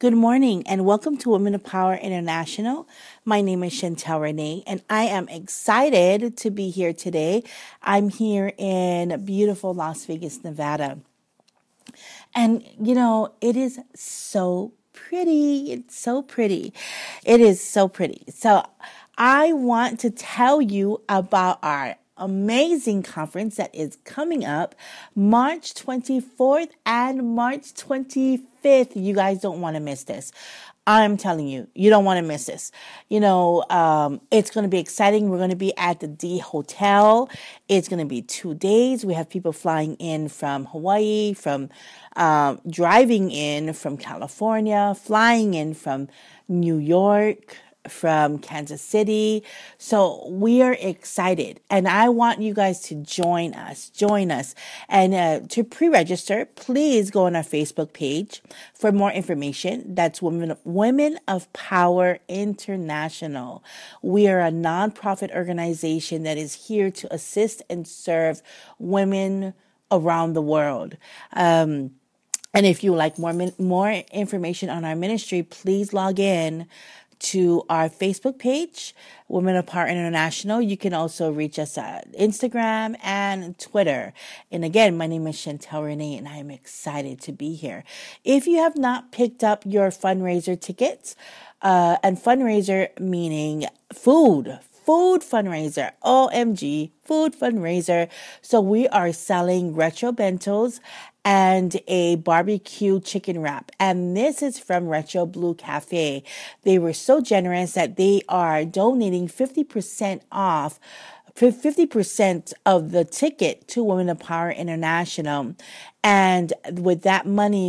Good morning and welcome to Women of Power International. My name is Chantel Renee and I am excited to be here today. I'm here in beautiful Las Vegas, Nevada. And it is so pretty. It's so pretty. It is so pretty. So I want to tell you about our amazing conference that is coming up March 24th and March 25th. You guys don't want to miss this. I'm telling you, you don't want to miss this. It's going to be exciting. We're going to be at the D Hotel. It's going to be 2 days. We have people flying in from Hawaii, from driving in from California, flying in from New York, from Kansas City. So we are excited and I want you guys to join us. And to pre-register, please go on our Facebook page for more information. That's Women of Power International. We are a nonprofit organization that is here to assist and serve women around the world. And if you like more information on our ministry, please log in to our Facebook page, Women of Power International. You can also reach us at Instagram and Twitter. And again, my name is Chantel Renee, and I am excited to be here. If you have not picked up your fundraiser tickets, and fundraiser meaning food fundraiser, OMG, food fundraiser. So we are selling retro bentos and a barbecue chicken wrap. And this is from Retro Blue Cafe. They were so generous that they are donating 50% off, 50% of the ticket to Women of Power International. And with that money,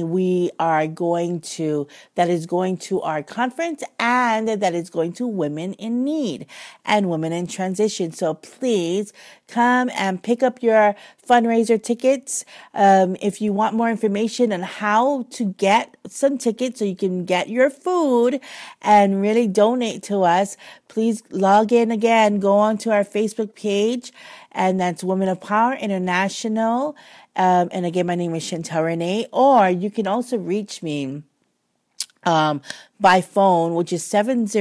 that is going to our conference, and that is going to women in need and women in transition. So please come and pick up your fundraiser tickets. If you want more information on how to get some tickets so you can get your food and really donate to us, please log in again, go on to our Facebook page, and that's Women of Power International. And again, my name is Chantel Renee, or you can also reach me by phone, which is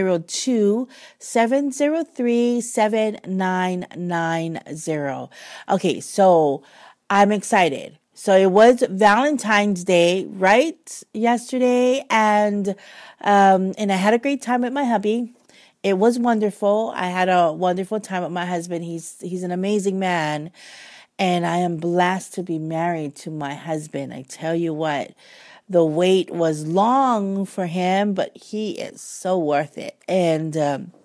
702-703-7990. Okay, so I'm excited. So it was Valentine's Day, right? Yesterday, and I had a great time with my hubby. It was wonderful. I had a wonderful time with my husband. He's an amazing man. And I am blessed to be married to my husband. I tell you what, the wait was long for him, but he is so worth it. And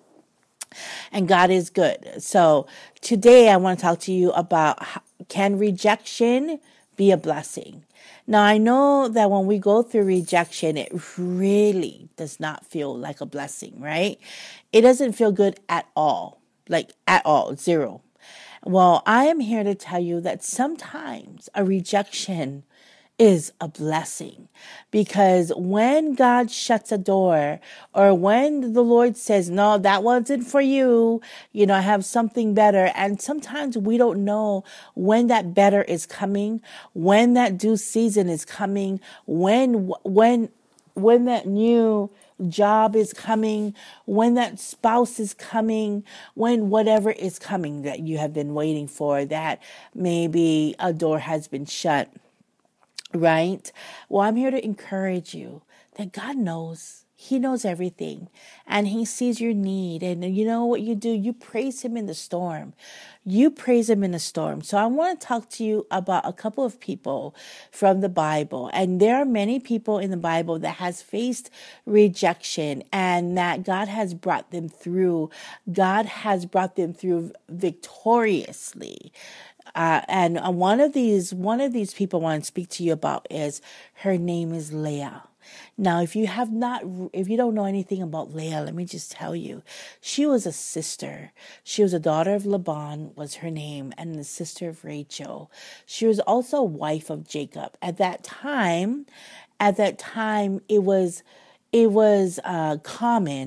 God is good. So today I want to talk to you about, can rejection be a blessing? Now, I know that when we go through rejection, it really does not feel like a blessing, right? It doesn't feel good at all, like at all, zero. Well, I am here to tell you that sometimes a rejection is a blessing, because when God shuts a door, or when the Lord says, no, that wasn't for you, I have something better. And sometimes we don't know when that better is coming, when that due season is coming, when that new job is coming, when that spouse is coming, when whatever is coming that you have been waiting for, that maybe a door has been shut, right? Well, I'm here to encourage you that God knows. He knows everything, and he sees your need. And you know what you do? You praise him in the storm. You praise him in the storm. So I want to talk to you about a couple of people from the Bible. And there are many people in the Bible that has faced rejection, and that God has brought them through. God has brought them through victoriously. And one of these people I want to speak to you about her name is Leah. Now, if you don't know anything about Leah, let me just tell you, she was a sister. She was a daughter of Laban, was her name, and the sister of Rachel. She was also a wife of Jacob. At that time, it was common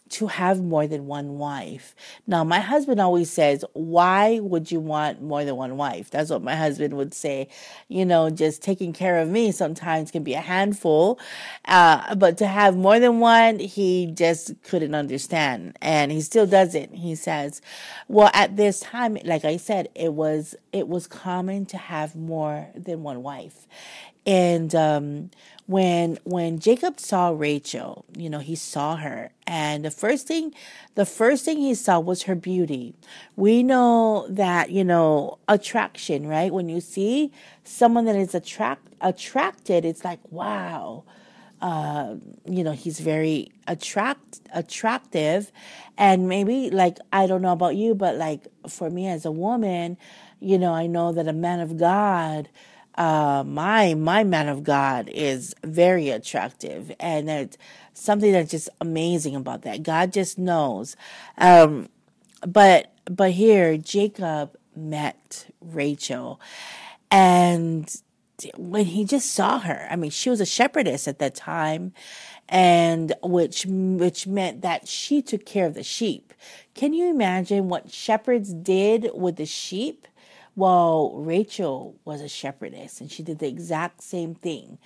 to have more than one wife. Now, my husband always says, why would you want more than one wife? That's what my husband would say. Just taking care of me sometimes can be a handful. But to have more than one, he just couldn't understand. And he still doesn't. He says, well, at this time, like I said, it was common to have more than one wife. And when Jacob saw Rachel, he saw her, and the first thing he saw was her beauty. We know that, attraction, right? When you see someone that is attracted, it's like, wow. He's very attractive, and maybe, like, I don't know about you, but like for me as a woman, I know that a man of God, my man of God is very attractive, and it's something that's just amazing about that. God just knows. But here Jacob met Rachel, and when he just saw her, I mean, she was a shepherdess at that time, and which meant that she took care of the sheep. Can you imagine what shepherds did with the sheep? Well, Rachel was a shepherdess, and she did the exact same thing.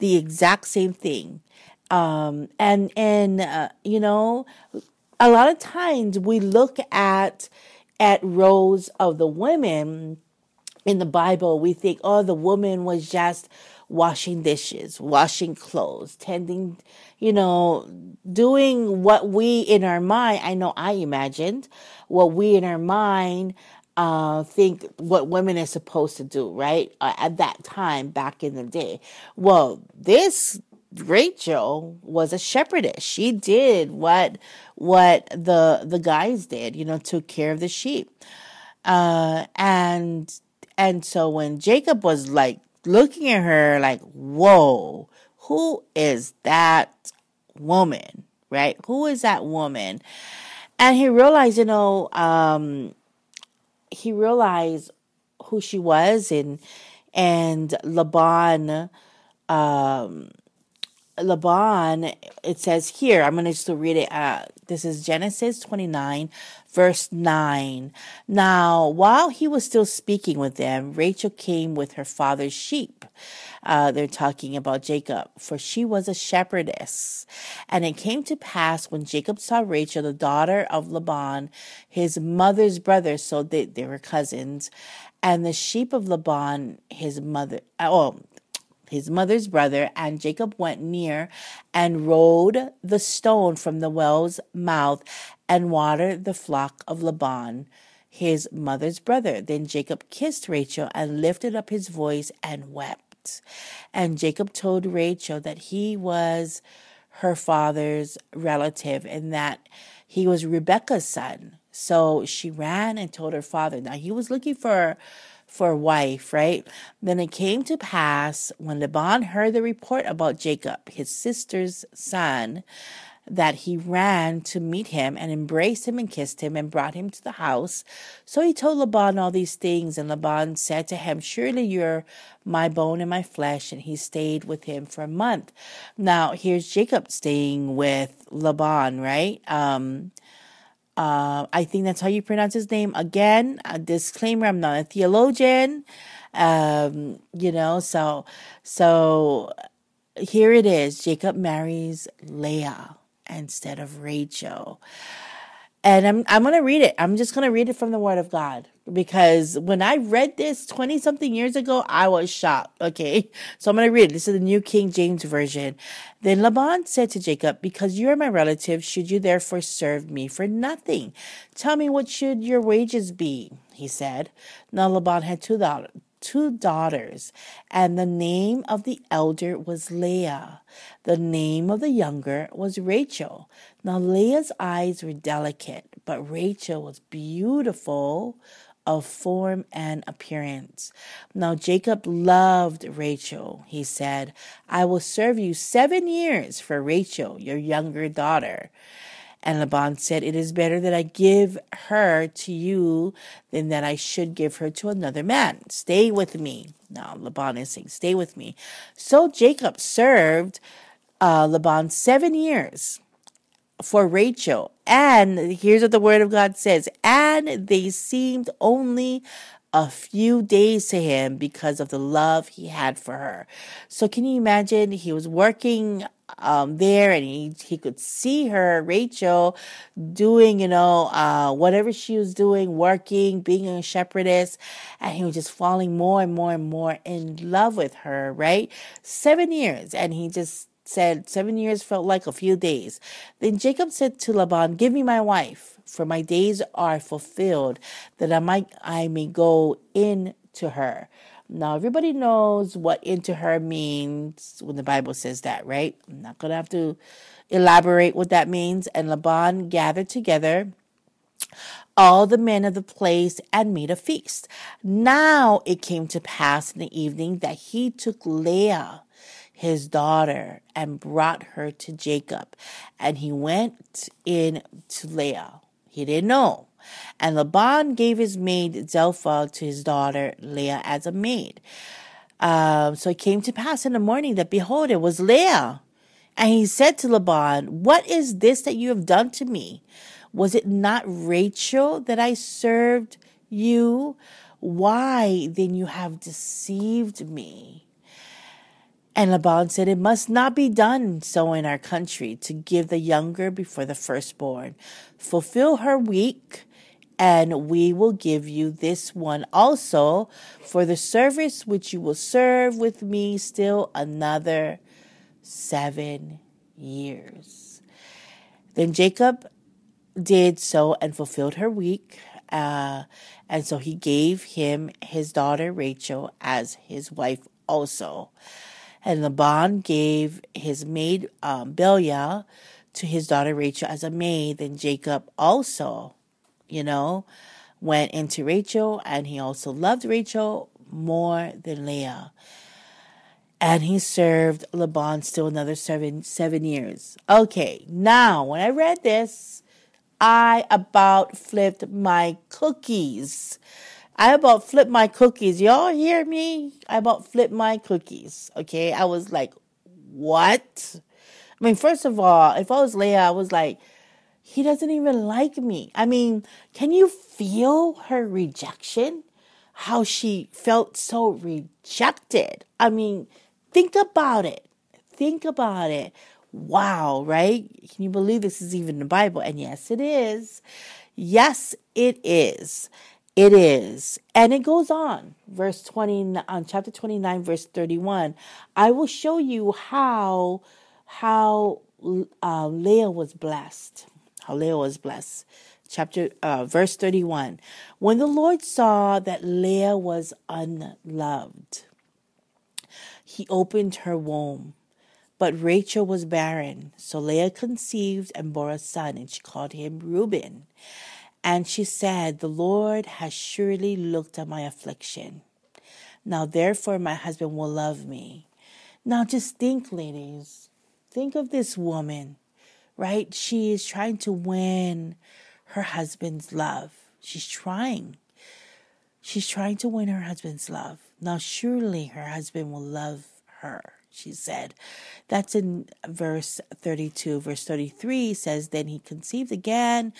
A lot of times we look at roles of the women in the Bible. We think, oh, the woman was just washing dishes, washing clothes, tending, doing what we in our mind, I imagined what we in our mind think what women are supposed to do, right? At that time, back in the day. Well, this Rachel was a shepherdess. She did what the guys did, took care of the sheep. And so when Jacob was like looking at her like, whoa, who is that woman, right? Who is that woman? And he realized, he realized who she was, and Laban, it says here, I'm going to just read it. This is Genesis 29, verse 9. Now, while he was still speaking with them, Rachel came with her father's sheep. They're talking about Jacob, for she was a shepherdess. And it came to pass when Jacob saw Rachel, the daughter of Laban, his mother's brother, so they were cousins, and the sheep of Laban, his mother's brother, and Jacob went near and rolled the stone from the well's mouth and watered the flock of Laban, his mother's brother. Then Jacob kissed Rachel and lifted up his voice and wept. And Jacob told Rachel that he was her father's relative and that he was Rebekah's son. So she ran and told her father. Now he was looking for a wife, right? Then it came to pass when Laban heard the report about Jacob, his sister's son, that he ran to meet him and embraced him and kissed him and brought him to the house. So he told Laban all these things, and Laban said to him, surely you're my bone and my flesh. And he stayed with him for a month. Now here's Jacob staying with Laban, right? I think that's how you pronounce his name. Again, a disclaimer, I'm not a theologian. So here it is. Jacob marries Leah instead of Rachel. And I'm going to read it. I'm just going to read it from the Word of God, because when I read this 20-something years ago, I was shocked. Okay, so I'm going to read it. This is the New King James Version. Then Laban said to Jacob, because you are my relative, should you therefore serve me for nothing? Tell me, what should your wages be? He said. Now Laban had two daughters, and the name of the elder was Leah. The name of the younger was Rachel. Now Leah's eyes were delicate, but Rachel was beautiful of form and appearance. Now Jacob loved Rachel. He said, I will serve you 7 years for Rachel, your younger daughter. And Laban said, it is better that I give her to you than that I should give her to another man. Stay with me. Now Laban is saying, stay with me. So Jacob served Laban 7 years. for Rachel. And here's what the word of God says. And they seemed only a few days to him because of the love he had for her. So can you imagine? He was working there, and he could see her, Rachel, doing, whatever she was doing, working, being a shepherdess, and he was just falling more and more and more in love with her, right? 7 years, and he just said 7 years felt like a few days. Then Jacob said to Laban, give me my wife, for my days are fulfilled, that I may go in to her. Now, everybody knows what into her means when the Bible says that, right? I'm not going to have to elaborate what that means. And Laban gathered together all the men of the place and made a feast. Now it came to pass in the evening that he took Leah, his daughter, and brought her to Jacob. And he went in to Leah. He didn't know. And Laban gave his maid Zilpah to his daughter Leah as a maid. So it came to pass in the morning that, behold, it was Leah. And he said to Laban, what is this that you have done to me? Was it not Rachel that I served you? Why then you have deceived me? And Laban said, it must not be done so in our country, to give the younger before the firstborn. Fulfill her week, and we will give you this one also for the service which you will serve with me still another 7 years. Then Jacob did so and fulfilled her week. And so he gave him his daughter Rachel as his wife also. And Laban gave his maid Bilhah to his daughter Rachel as a maid. And Jacob also, went into Rachel, and he also loved Rachel more than Leah. And he served Laban still another 7 years. Okay, now when I read this, I about flipped my cookies. Y'all hear me? I about flipped my cookies. Okay, I was like, what? I mean, first of all, if I was Leah, I was like, he doesn't even like me. I mean, can you feel her rejection? How she felt so rejected. I mean, think about it. Wow, right? Can you believe this is even in the Bible? And yes, it is. Yes, it is. It is. And it goes on. Verse 20, on chapter 29, verse 31. I will show you how Leah was blessed. Verse 31. When the Lord saw that Leah was unloved, he opened her womb. But Rachel was barren. So Leah conceived and bore a son, and she called him Reuben. And she said, the Lord has surely looked at my affliction. Now therefore my husband will love me. Now just think, ladies. Think of this woman, right? She is trying to win her husband's love. She's trying to win her husband's love. Now surely her husband will love her, she said. That's in verse 32. Verse 33 says, then she conceived again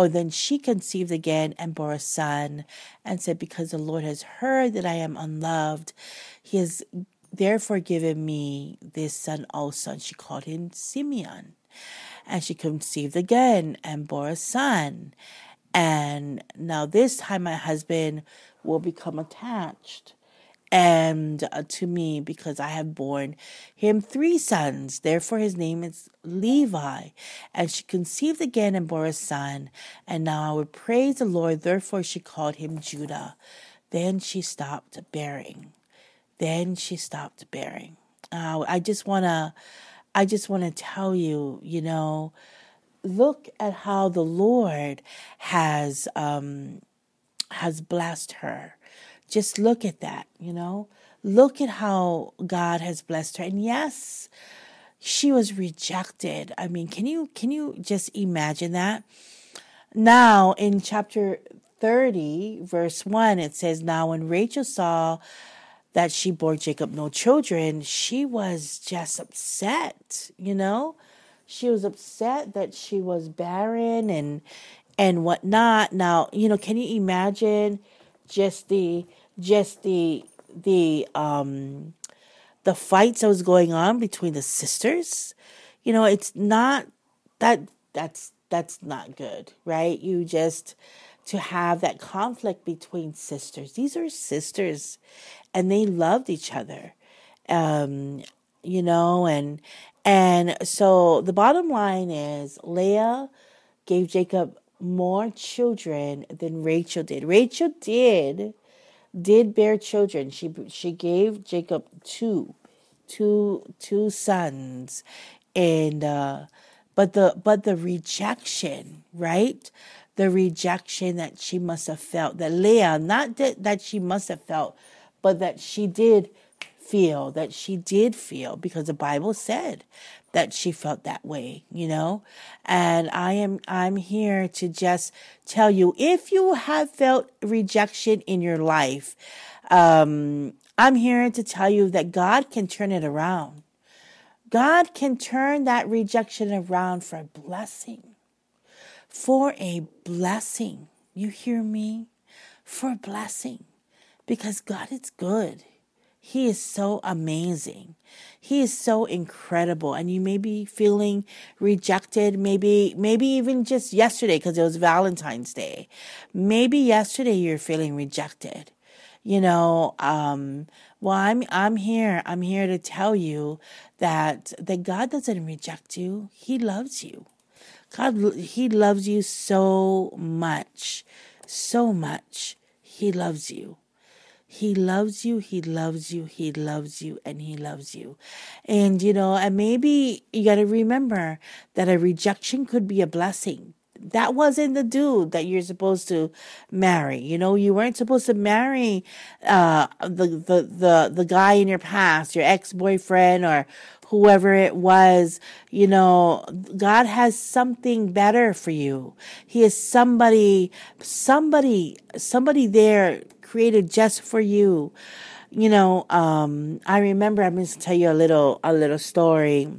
and bore a son, and said, because the Lord has heard that I am unloved, he has therefore given me this son also. And she called him Simeon. And she conceived again and bore a son. And now this time my husband will become attached and to me, because I have borne him 3 sons. Therefore his name is Levi. And she conceived again and bore a son. And now I would praise the Lord. Therefore she called him Judah. Then she stopped bearing. I just want to tell you, look at how the Lord has blessed her. Just look at that, Look at how God has blessed her. And yes, she was rejected. I mean, can you just imagine that? Now, in chapter 30, verse 1, it says, now when Rachel saw that she bore Jacob no children, she was just upset, She was upset that she was barren and whatnot. Now, can you imagine just the fights that was going on between the sisters? It's not that that's not good, right? You just to have that conflict between sisters. These are sisters and they loved each other. Um, and so the bottom line is Leah gave Jacob more children than Rachel did. Rachel did bear children. She gave Jacob two sons, and but the rejection, right? The rejection that she must have felt, that Leah, not that she must have felt, but that she did feel, because the Bible said that she felt that way. And I'm here to just tell you, if you have felt rejection in your life, I'm here to tell you that God can turn it around. God can turn that rejection around for a blessing. For a blessing. You hear me? For a blessing. Because God is good. He is so amazing. He is so incredible. And you may be feeling rejected, maybe even just yesterday, because it was Valentine's Day. Maybe yesterday you're feeling rejected. Well, I'm here to tell you that God doesn't reject you. He loves you. He loves you so much. So much. He loves you. He loves you, he loves you, he loves you, and he loves you. And, and maybe you got to remember that a rejection could be a blessing. That wasn't the dude that you're supposed to marry. You weren't supposed to marry the guy in your past, your ex-boyfriend or whoever it was. God has something better for you. He is somebody there created just for you. I remember, I'm going to tell you a little story.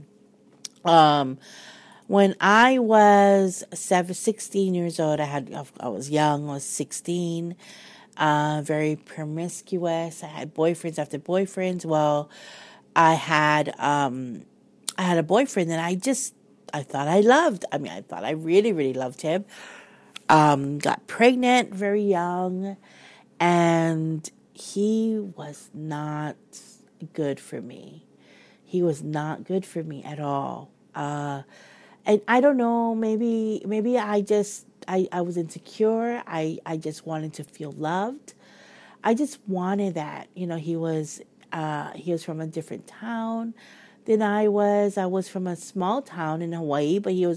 When I was 16 years old, I was young, I was 16, very promiscuous. I had boyfriends after boyfriends. Well, I had a boyfriend that I thought I loved. I thought I really, really loved him. Got pregnant very young, and he was not good for me. He was not good for me at all. And I don't know, maybe I was insecure. I just wanted to feel loved. I just wanted that. He was from a different town than I was. I was from a small town in Hawaii, but he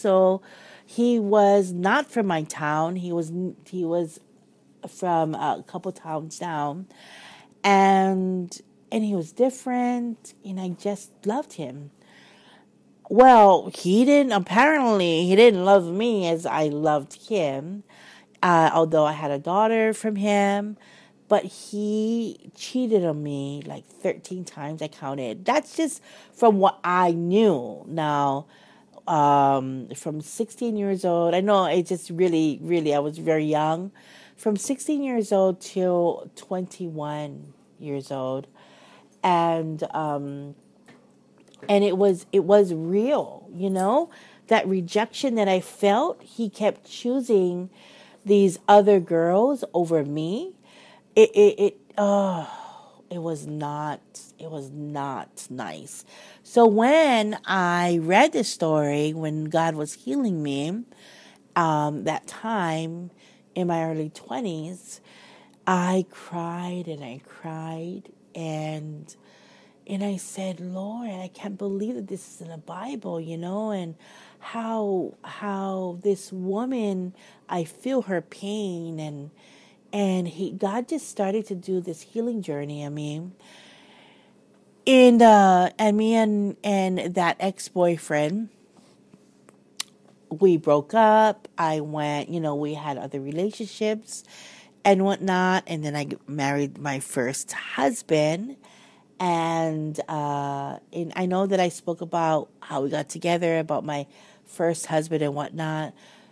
was not from my town. He was from a couple towns down, and he was different, and I just loved him. Well, he didn't love me as I loved him, although I had a daughter from him, but he cheated on me like 13 times, I counted. That's just from what I knew. Now, from 16 years old, I know it just really, really, I was very young. From 16 years old till 21 years old. And it was real, that rejection that I felt. He kept choosing these other girls over me. It was not nice. So when I read this story, when God was healing me, that time in my early 20s, I cried and I cried, and I said, Lord, I can't believe that this is in the Bible, and how this woman, I feel her pain, and God just started to do this healing journey. And me and that ex-boyfriend, we broke up. I went, we had other relationships and whatnot, and then I married my first husband. And I know that I spoke about how we got together, about my first husband and whatnot,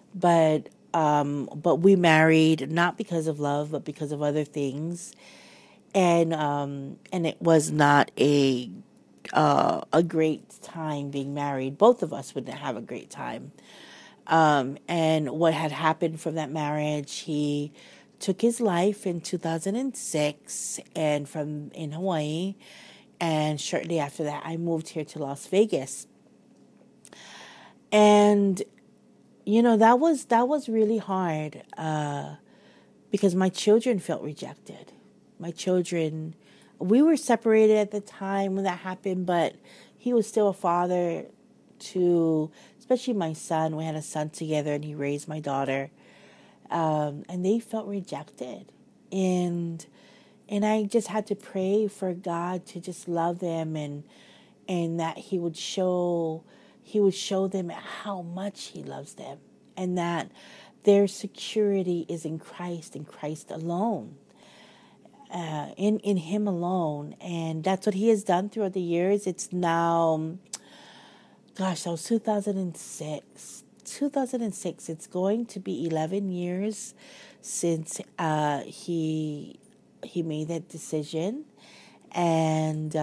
but we married not because of love, but because of other things, and it was not a great time being married. Both of us wouldn't have a great time. And what had happened from that marriage, he took his life in 2006 and from in Hawaii. And shortly after that, I moved here to Las Vegas. And, that was really hard because my children felt rejected. My children, we were separated at the time when that happened, but he was still a father to, especially my son. We had a son together and he raised my daughter. And they felt rejected. And I just had to pray for God to just love them and that he would show them how much he loves them, and that their security is in Christ alone. In him alone. And that's what he has done throughout the years. It's now, gosh, that was 2006. 2006. It's going to be 11 years since he made that decision. And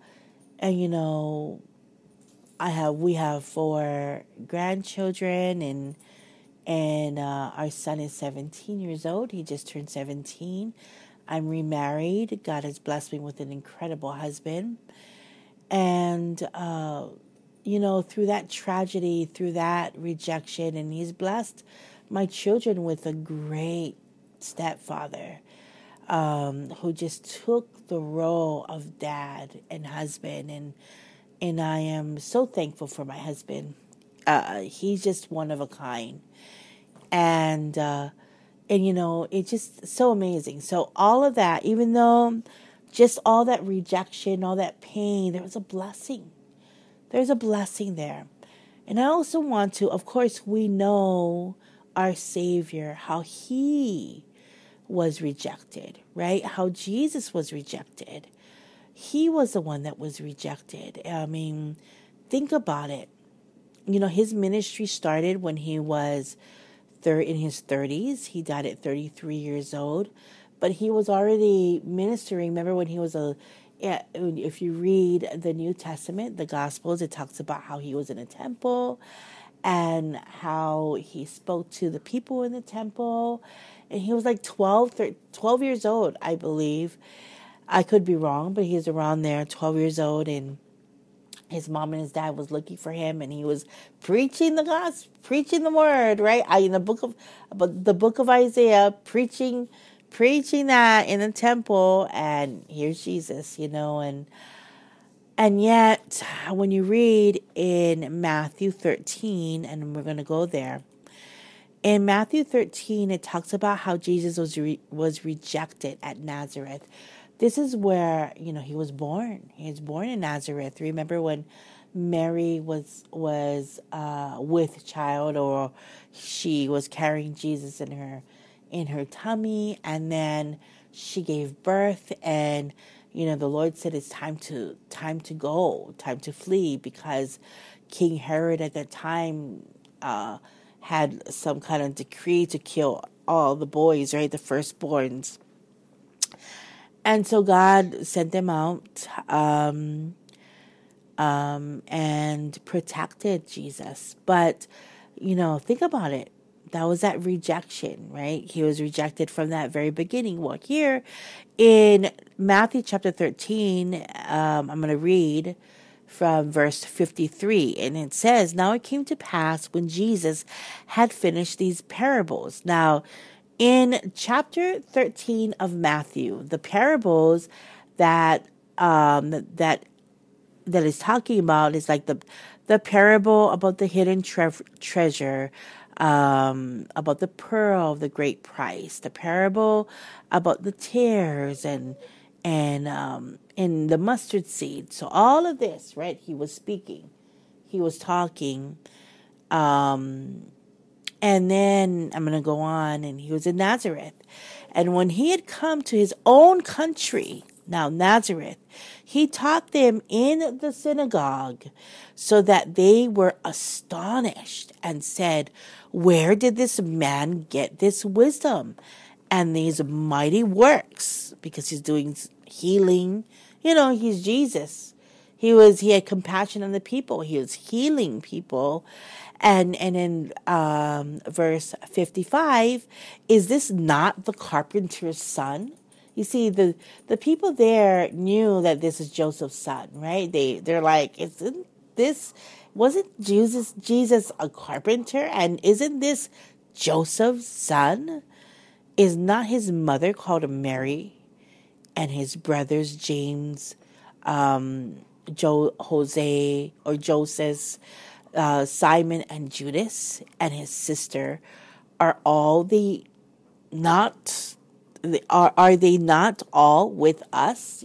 we have 4 grandchildren, and our son is 17 years old. He just turned 17. I'm remarried. God has blessed me with an incredible husband. And, through that tragedy, through that rejection, and he's blessed my children with a great stepfather who just took the role of dad and husband. And I am so thankful for my husband. He's just one of a kind. And it's just so amazing. So all of that, even though just all that rejection, all that pain, there was a blessing. There's a blessing there. And I also want to, of course, we know our Savior, how he was rejected, right? How Jesus was rejected. He was the one that was rejected. I mean, think about it. His ministry started when he was in his 30s. He died at 33 years old. But he was already ministering. Remember when he was if you read the New Testament, the Gospels, it talks about how he was in a temple and how he spoke to the people in the temple. And he was like 12 years old, I believe. I could be wrong, but he was around there, 12 years old, and his mom and his dad was looking for him, and he was preaching the gospel, preaching the word, right? In the book of Isaiah, preaching that in the temple, and here's Jesus, and yet when you read in Matthew 13, and we're going to go there. In Matthew 13, it talks about how Jesus was rejected at Nazareth. This is where, he was born. He was born in Nazareth. Remember when Mary was with child, or she was carrying Jesus in her tummy, and then she gave birth, and the Lord said it's time to go, time to flee, because King Herod at that time had some kind of decree to kill all the boys, right, the firstborns. And so God sent them out and protected Jesus. But, think about it. That was that rejection, right? He was rejected from that very beginning. Well, here in Matthew chapter 13, I'm going to read from verse 53. And it says, "Now it came to pass when Jesus had finished these parables." Now, in chapter 13 of Matthew, the parables that is talking about is like the parable about the hidden treasure, about the pearl of the great price, the parable about the tares and the mustard seed. So all of this, right? He was speaking, he was talking. And then I'm going to go on, and he was in Nazareth. And when he had come to his own country, Now, Nazareth, he taught them in the synagogue so that they were astonished and said, "Where did this man get this wisdom and these mighty works?" Because he's doing healing. He's Jesus. He had compassion on the people. He was healing people. And in verse 55, is this not the carpenter's son? You see, the people there knew that this is Joseph's son, right? They're like, wasn't Jesus a carpenter? And isn't this Joseph's son? Is not his mother called Mary, and his brothers James, Jose or Joseph, Simon and Judas, and his sister are are they not all with us?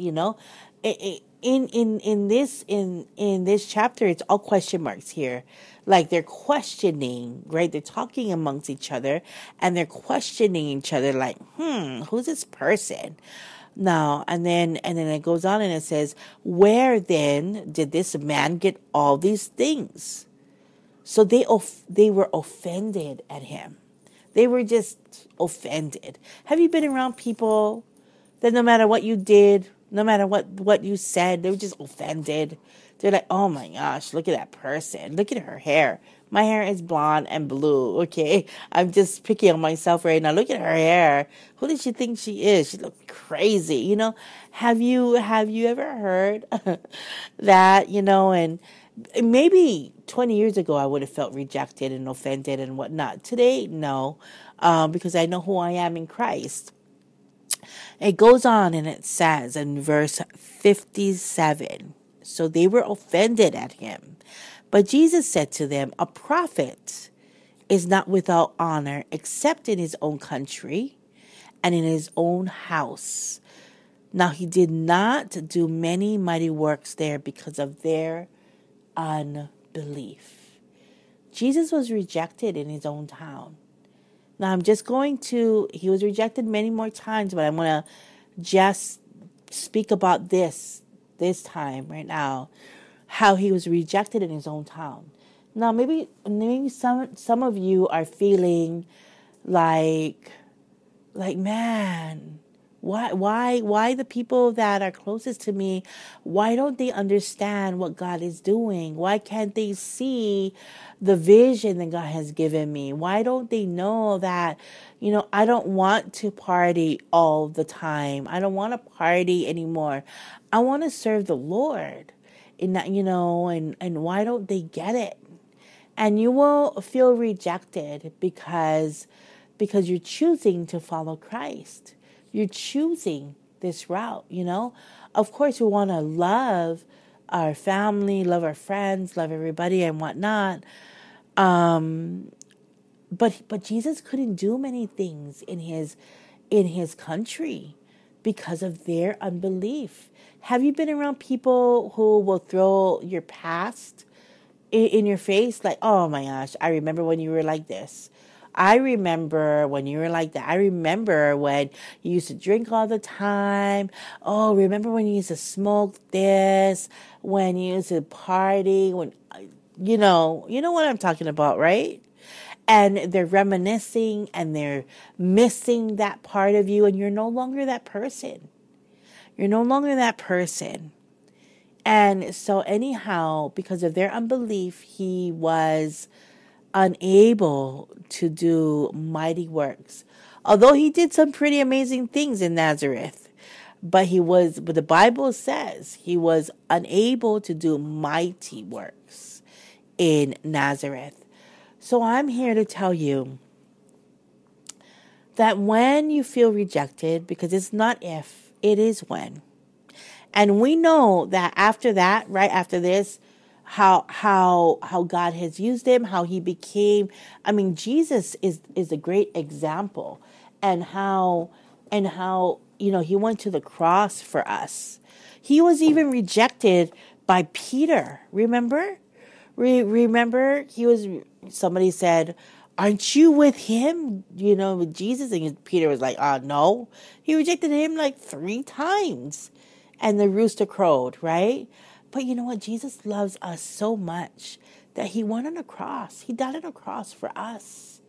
In this chapter, it's all question marks here. Like they're questioning, right? They're talking amongst each other and they're questioning each other like, who's this person? Now, and then it goes on and it says, "Where then did this man get all these things?" So they were offended at him. They were just offended. Have you been around people that no matter what you did, no matter what you said, they were just offended? They're like, "Oh my gosh, look at that person. Look at her hair. My hair is blonde and blue." Okay, I'm just picking on myself right now. Look at her hair. Who does she think she is? She looks crazy. Have you ever heard that? And maybe 20 years ago, I would have felt rejected and offended and whatnot. Today, no, because I know who I am in Christ. It goes on and it says in verse 57, so they were offended at him. But Jesus said to them, "A prophet is not without honor except in his own country and in his own house." Now he did not do many mighty works there because of their unbelief. Jesus was rejected in his own town. Now he was rejected many more times, but I'm going to just speak about this time right now, how he was rejected in his own town. Now, maybe some of you are feeling like, man, why the people that are closest to me, why don't they understand what God is doing? Why can't they see the vision that God has given me? Why don't they know that, I don't want to party all the time. I don't want to party anymore. I want to serve the Lord. And that, and why don't they get it? And you will feel rejected because you're choosing to follow Christ. You're choosing this route, Of course, we want to love our family, love our friends, love everybody and whatnot. But Jesus couldn't do many things in his country because of their unbelief. Have you been around people who will throw your past in your face? Like, "Oh my gosh, I remember when you were like this. I remember when you were like that. I remember when you used to drink all the time. Oh, remember when you used to smoke this, when you used to party, when, you know what I'm talking about, right?" And they're reminiscing and they're missing that part of you, and you're no longer that person. You're no longer that person. And so anyhow, because of their unbelief, he was unable to do mighty works. Although he did some pretty amazing things in Nazareth, but the Bible says he was unable to do mighty works in Nazareth. So I'm here to tell you that when you feel rejected, because it's not if, it is when. And we know that after that, right after this, how God has used him, how he became, Jesus is a great example, and how he went to the cross for us. He was even rejected by Peter. Remember? Remember, somebody said, "Aren't you with him, with Jesus?" And Peter was like, "No." He rejected him like 3 times. and the rooster crowed, right? But you know what? Jesus loves us so much that he went on a cross. He died on a cross for us,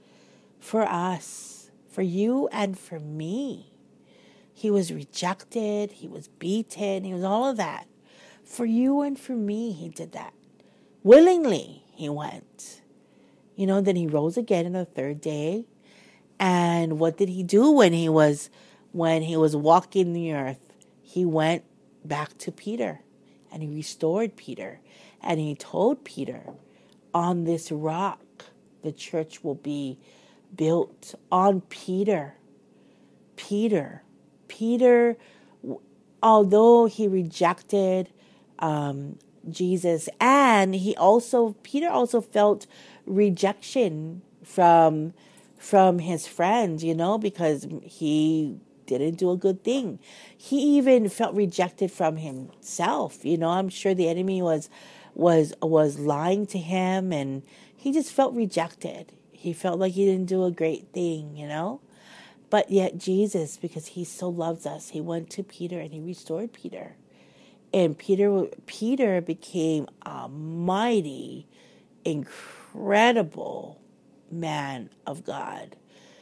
for you and for me. He was rejected. He was beaten. He was all of that. For you and for me, he did that. Willingly, he went. Then he rose again on the third day. And what did he do when he was walking the earth? He went back to Peter and he restored Peter. And he told Peter, on this rock, the church will be built. On Peter, although he rejected Jesus, and Peter also felt rejection from his friends, because he didn't do a good thing. He even felt rejected from himself. I'm sure the enemy was lying to him, and he just felt rejected. He felt like he didn't do a great thing, But yet Jesus, because he so loves us, he went to Peter and he restored Peter. And Peter became a mighty, incredible man of God.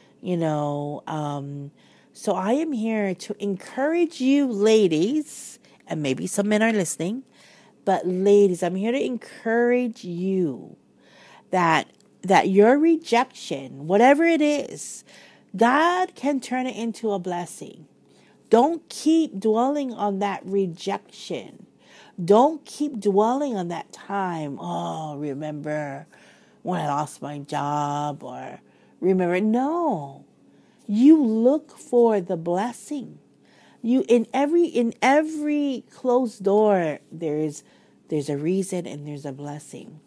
So I am here to encourage you ladies, and maybe some men are listening, but ladies, I'm here to encourage you that your rejection, whatever it is, God can turn it into a blessing. Don't keep dwelling on that rejection. Don't keep dwelling on that time. Oh, remember when I lost my job, or remember. No. You look for the blessing. In every closed door, there's a reason and there's a blessing.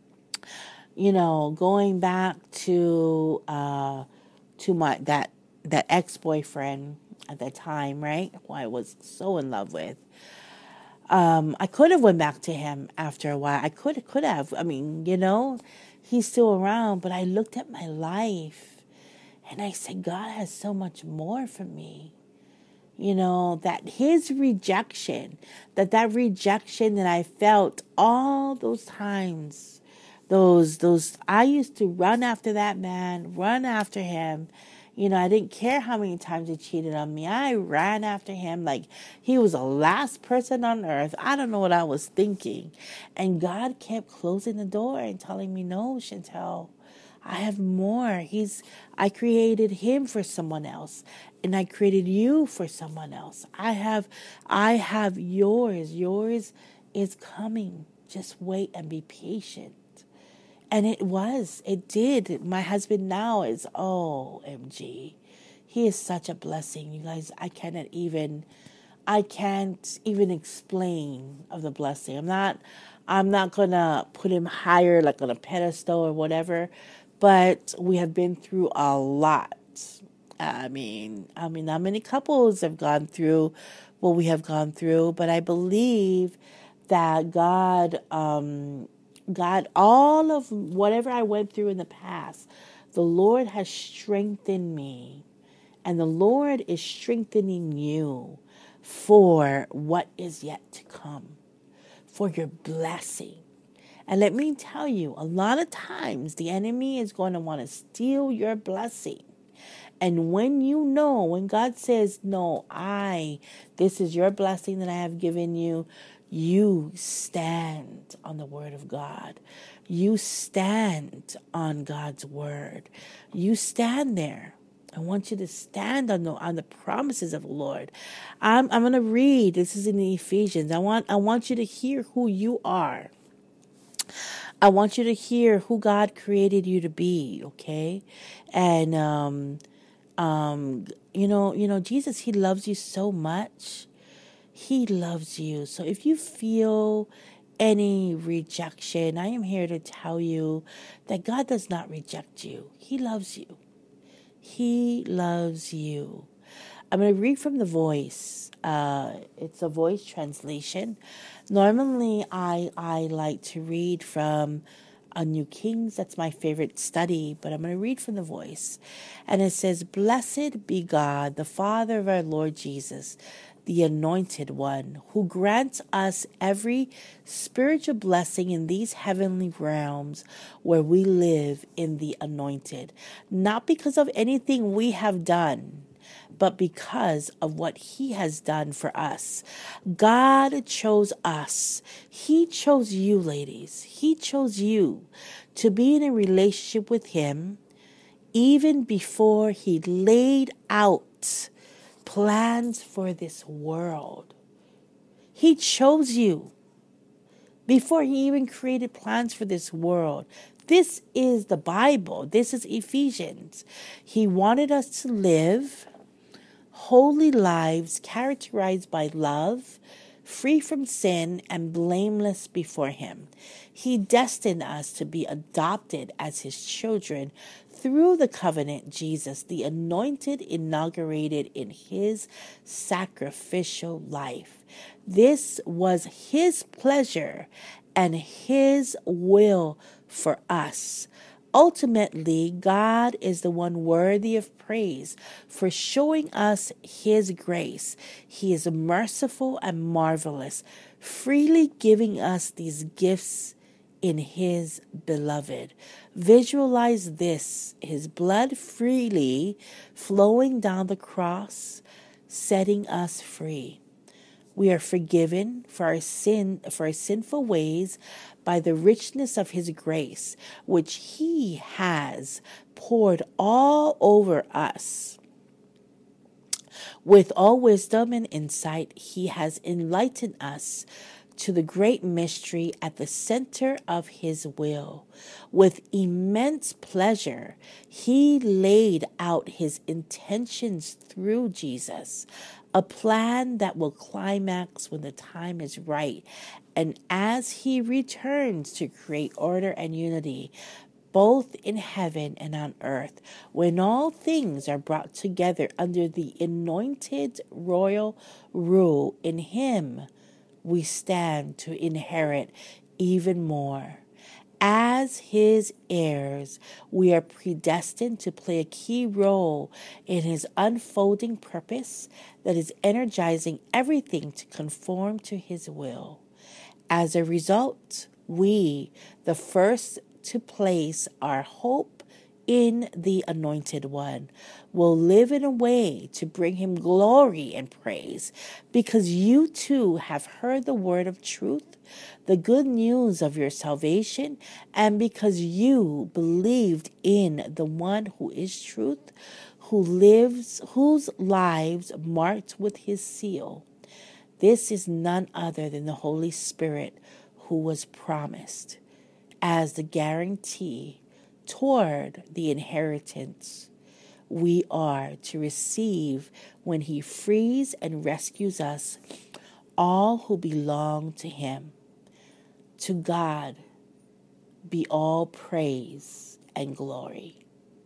Going back to that ex-boyfriend at that time, right? Who I was so in love with. I could have went back to him after a while. I could have. I mean, he's still around, but I looked at my life and I said, God has so much more for me. That his rejection, that rejection that I felt all those times, I used to run after that man, run after him. I didn't care how many times he cheated on me. I ran after him like he was the last person on earth. I don't know what I was thinking. And God kept closing the door and telling me, no, Chantel, I have more. I created him for someone else, and I created you for someone else. I have yours. Yours is coming. Just wait and be patient. And it did. My husband now is, OMG. He is such a blessing. You guys, I can't even explain of the blessing. I'm not gonna put him higher, like on a pedestal or whatever, but we have been through a lot. I mean, how many couples have gone through what we have gone through? But I believe that God, all of whatever I went through in the past, the Lord has strengthened me, and the Lord is strengthening you for what is yet to come, for your blessing. And let me tell you, a lot of times the enemy is going to want to steal your blessing. And when God says, no, this is your blessing that I have given you, you stand on the word of God. You stand on God's word. You stand there. I want you to stand on the promises of the Lord. I'm going to read. This is in the Ephesians. I want you to hear who you are. I want you to hear who God created you to be. Okay, and Jesus, He loves you so much. He loves you. So if you feel any rejection, I am here to tell you that God does not reject you. He loves you. He loves you. I'm going to read from the Voice. It's a Voice translation. Normally, I like to read from a New Kings. That's my favorite study, but I'm going to read from the Voice. And it says, "Blessed be God, the Father of our Lord Jesus, the Anointed One, who grants us every spiritual blessing in these heavenly realms where we live in the anointed, not because of anything we have done, but because of what He has done for us. God chose us. He chose you, ladies. He chose you to be in a relationship with Him even before He laid out plans for this world. He chose you before He even created plans for this world. This is the Bible. This is Ephesians. He wanted us to live holy lives characterized by love, free from sin, and blameless before Him. He destined us to be adopted as His children through the covenant Jesus, the anointed, inaugurated in His sacrificial life. This was His pleasure and His will for us. Ultimately, God is the one worthy of praise for showing us His grace. He is merciful and marvelous, freely giving us these gifts in His beloved. Visualize this, His blood freely flowing down the cross, setting us free. We are forgiven for our sinful ways by the richness of His grace, which He has poured all over us. With all wisdom and insight, He has enlightened us to the great mystery at the center of His will. With immense pleasure, He laid out His intentions through Jesus, a plan that will climax when the time is right, and as He returns to create order and unity, both in heaven and on earth, when all things are brought together under the anointed royal rule. In Him we stand to inherit even more. As His heirs, we are predestined to play a key role in His unfolding purpose that is energizing everything to conform to His will. As a result, we, the first to place our hope in the Anointed One, will live in a way to bring Him glory and praise, because you too have heard the word of truth, the good news of your salvation, and because you believed in the One who is truth, whose lives marked with His seal. This is none other than the Holy Spirit, who was promised as the guarantee toward the inheritance we are to receive when He frees and rescues us, all who belong to Him. To God be all praise and glory.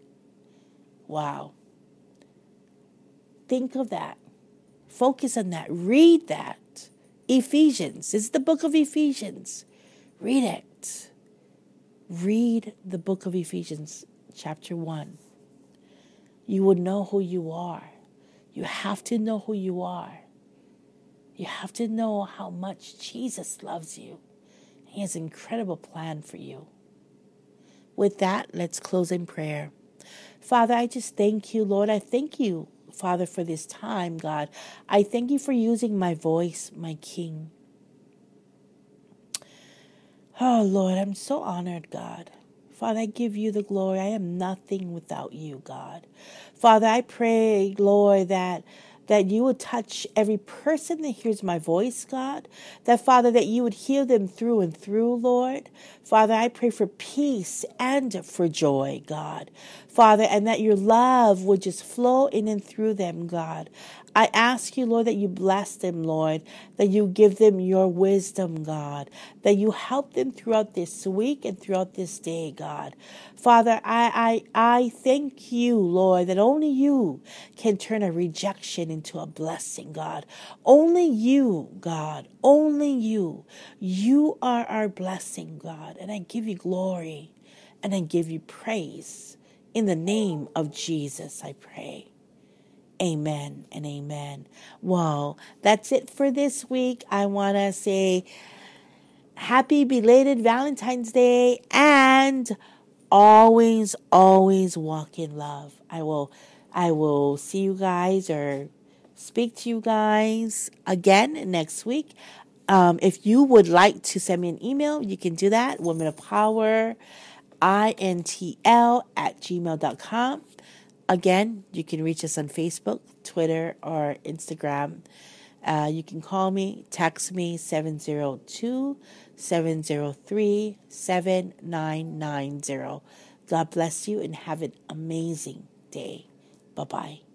Wow. Think of that. Focus on that. Read that. Ephesians. It's the book of Ephesians. Read it. Read the book of Ephesians, chapter 1. You will know who you are. You have to know who you are. You have to know how much Jesus loves you. He has an incredible plan for you. With that, let's close in prayer. Father, I just thank you, Lord. I thank you, Father, for this time, God. I thank you for using my voice, my King. Oh, Lord, I'm so honored, God. Father, I give you the glory. I am nothing without you, God. Father, I pray, Lord, that you would touch every person that hears my voice, God. That, Father, that you would heal them through and through, Lord. Father, I pray for peace and for joy, God. Father, and that your love would just flow in and through them, God. I ask you, Lord, that you bless them, Lord, that you give them your wisdom, God, that you help them throughout this week and throughout this day, God. Father, I thank you, Lord, that only you can turn a rejection into a blessing, God. Only you, God, only you. You are our blessing, God, and I give you glory and I give you praise. In the name of Jesus, I pray. Amen and amen. Well, that's it for this week. I want to say happy belated Valentine's Day and always, always walk in love. I will see you guys or speak to you guys again next week. If you would like to send me an email, you can do that. Women of Power, intl@gmail.com. Again, you can reach us on Facebook, Twitter, or Instagram. You can call me, text me, 702-703-7990. God bless you and have an amazing day. Bye-bye.